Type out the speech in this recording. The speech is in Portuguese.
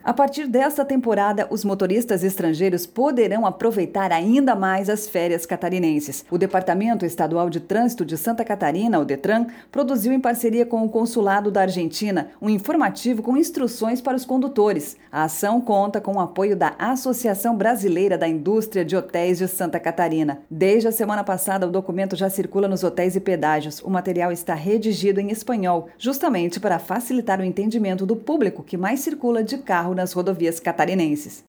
A partir desta temporada, os motoristas estrangeiros poderão aproveitar ainda mais as férias catarinenses. O Departamento Estadual de Trânsito de Santa Catarina, o DETRAN, produziu em parceria com o Consulado da Argentina um informativo com instruções para os condutores. A ação conta com o apoio da Associação Brasileira da Indústria de Hotéis de Santa Catarina. Desde a semana passada, o documento já circula nos hotéis e pedágios. O material está redigido em espanhol, justamente para facilitar o entendimento do público que mais circula de carro nas rodovias catarinenses.